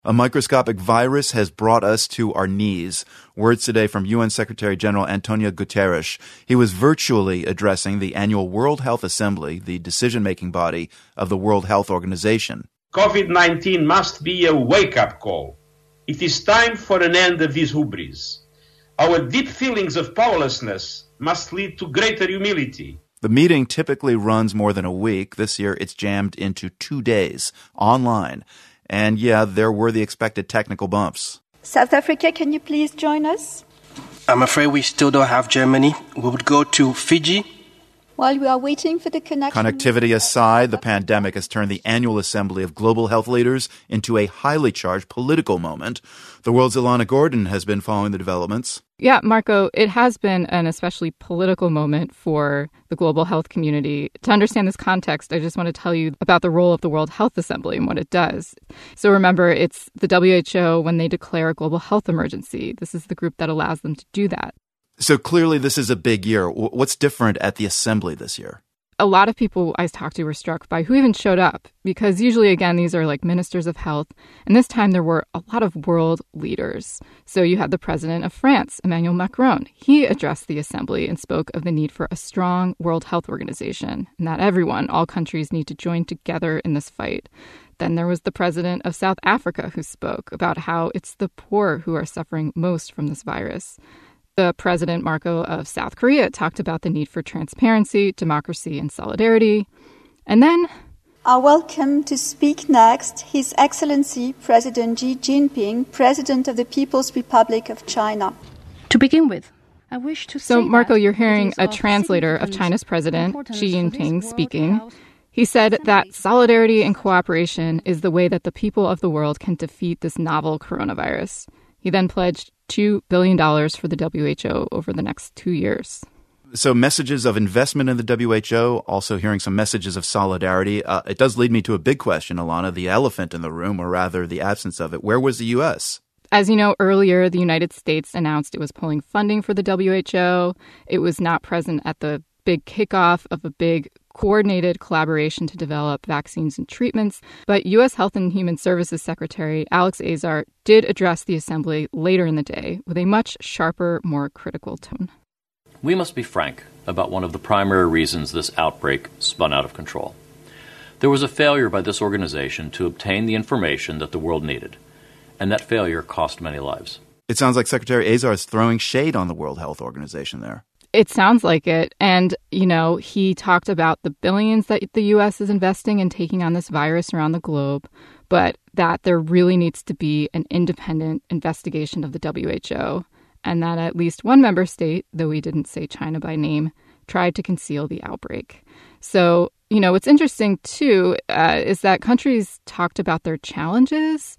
A microscopic virus has brought us to our knees. Words today from UN Secretary General Antonio Guterres. He was virtually addressing the annual World Health Assembly, the decision-making body of the World Health Organization. COVID-19 must be a wake-up call. It is time for an end of this hubris. Our deep feelings of powerlessness must lead to greater humility. The meeting typically runs more than a week. This year, it's jammed into 2 days, online. And yeah, there were the expected technical bumps. South Africa, can you please join us? I'm afraid we still don't have Germany. We would go to Fiji. While we are waiting for the connection... Connectivity aside, the pandemic has turned the annual assembly of global health leaders into a highly charged political moment. The World's Ilana Gordon has been following the developments. Yeah, Marco, it has been an especially political moment for the global health community. To understand this context, I just want to tell you about the role of the World Health Assembly and what it does. So remember, it's the WHO when they declare a global health emergency. This is the group that allows them to do that. So clearly this is a big year. What's different at the assembly this year? A lot of people I talked to were struck by who even showed up, because usually, again, these are like ministers of health. And this time there were a lot of world leaders. So you had the president of France, Emmanuel Macron. He addressed the assembly and spoke of the need for a strong World Health Organization and that everyone, all countries, need to join together in this fight. Then there was the president of South Africa who spoke about how it's the poor who are suffering most from this virus. The president, Marco, of South Korea talked about the need for transparency, democracy, and solidarity. And then... I welcome to speak next His Excellency President Xi Jinping, President of the People's Republic of China. To begin with, I wish to say... So, Marco, you're hearing a translator of China's president, Xi Jinping, speaking. He said that solidarity and cooperation is the way that the people of the world can defeat this novel coronavirus. He then pledged $2 billion for the WHO over the next 2 years. So messages of investment in the WHO, also hearing some messages of solidarity. It does lead me to a big question, Ilana, the elephant in the room, or rather the absence of it. Where was the U.S.? As you know, earlier, the United States announced it was pulling funding for the WHO. It was not present at the big kickoff of a big coordinated collaboration to develop vaccines and treatments. But U.S. Health and Human Services Secretary Alex Azar did address the assembly later in the day with a much sharper, more critical tone. We must be frank about one of the primary reasons this outbreak spun out of control. There was a failure by this organization to obtain the information that the world needed, and that failure cost many lives. It sounds like Secretary Azar is throwing shade on the World Health Organization there. It sounds like it. And, you know, he talked about the billions that the U.S. is investing in taking on this virus around the globe, but that there really needs to be an independent investigation of the WHO, and that at least one member state, though he didn't say China by name, tried to conceal the outbreak. So, you know, what's interesting, too, is that countries talked about their challenges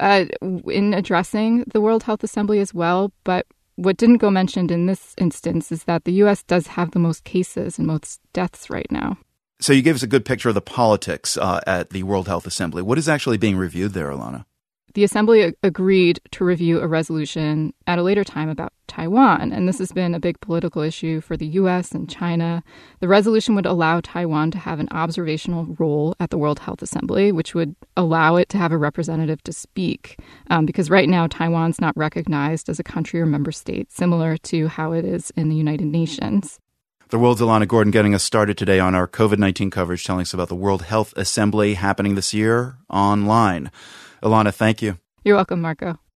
in addressing the World Health Assembly as well, but what didn't go mentioned in this instance is that the U.S. does have the most cases and most deaths right now. So you gave us a good picture of the politics at the World Health Assembly. What is actually being reviewed there, Ilana? The Assembly agreed to review a resolution at a later time about Taiwan, and this has been a big political issue for the U.S. and China. The resolution would allow Taiwan to have an observational role at the World Health Assembly, which would allow it to have a representative to speak, because right now Taiwan's not recognized as a country or member state, similar to how it is in the United Nations. The World's Ilana Gordon getting us started today on our COVID-19 coverage, telling us about the World Health Assembly happening this year online. Ilana, thank you. You're welcome, Marco.